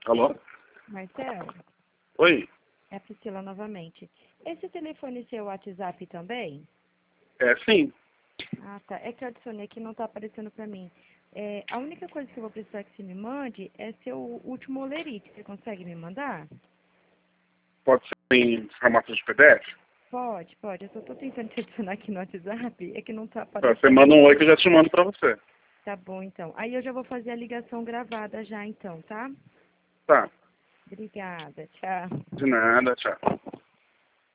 Alô? Marcelo, Oi? é a Priscila novamente. Esse telefone seu WhatsApp também? É, sim. Ah, tá. É que eu adicionei que não tá aparecendo pra mim. A única coisa que eu vou precisar que você me mande é seu último olerite. Você consegue me mandar? Pode ser em formato de PDF? Pode, pode. Eu só tô tentando te adicionar aqui no WhatsApp. É que não tá Tá, você aparecendo. manda um oi que eu já te mando pra você. Tá bom, então. Aí eu já vou fazer a ligação gravada já, então, tá? Tá. Obrigada. Tchau. De nada, tchau.